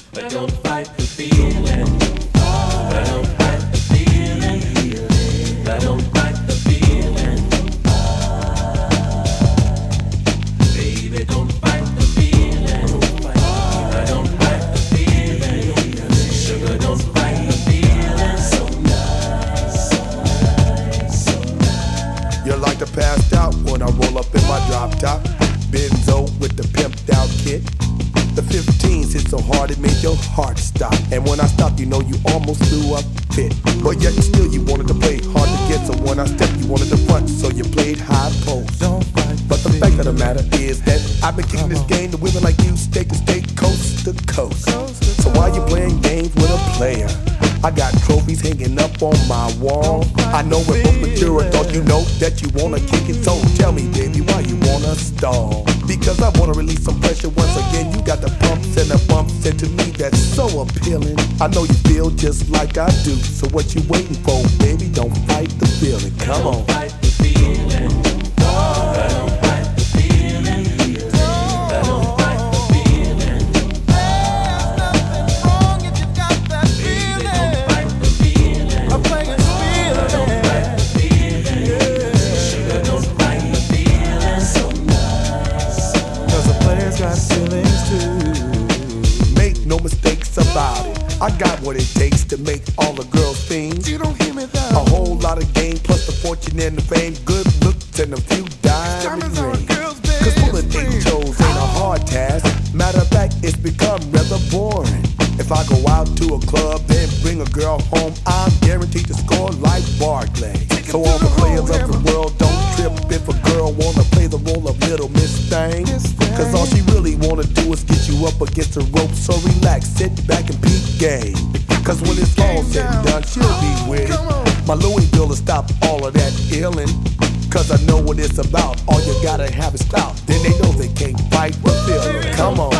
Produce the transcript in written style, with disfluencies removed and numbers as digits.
but don't fight the feeling. But don't fight the feeling. But don't fight the feeling. Baby, don't fight the feeling. But don't fight the feeling. Sugar, don't fight the feeling. So nice, so nice, so nice. You're like the passed out when I roll up in my drop top. Benzo with the pimped out kit. The 15s hit so hard it made your heart stop. And when I stopped, you know you almost threw a fit. But yet still you wanted to play hard to get. So when I stepped, you wanted to front, so you played high post. But the fact of the matter is that I've been kicking this game to women like you, state to state, coast to coast. So why you playing games with a player? I got trophies hanging up on my wall. I know it was mature, thought you know that you wanna kick it. So tell me, baby, why you wanna stall? Because I wanna release some pressure once again. You got the pumps and the bumps, and to me that's so appealing. I know you feel just like I do. So what you waiting for, baby? Don't fight the feeling. Come on. Don't fight the feeling. But don't fight the feeling. But don't fight the feeling. There's nothing wrong if you got that Baby, feeling. don't fight the feeling. I'm playing But don't fight the feeling. Sugar, don't fight the feeling. So nice. Cause the players got feelings too. Make no mistakes about it. I got what it takes to make all the girls fiends. You don't hear me though. A whole lot of game, plus the fortune and the fame, good looks and a few diamond Diamonds are a rings. girl's best Cause pulling friend. eight shows ain't a hard task. Matter of fact, it's become rather boring. If I go out to a club and bring a girl home, I'm guaranteed to score like Barclay. So all the players of the world don't trip if a girl wanna play the role of Little Miss Thing. Cause all she really wanna do is get you up against the rope. So relax, sit back and peep game. Cause when it's all said and done, she'll be with it. My Louis bill will stop all of that illin'. Cause I know what it's about. All you gotta have is clout. Then they know they can't fight the feeling. Come on.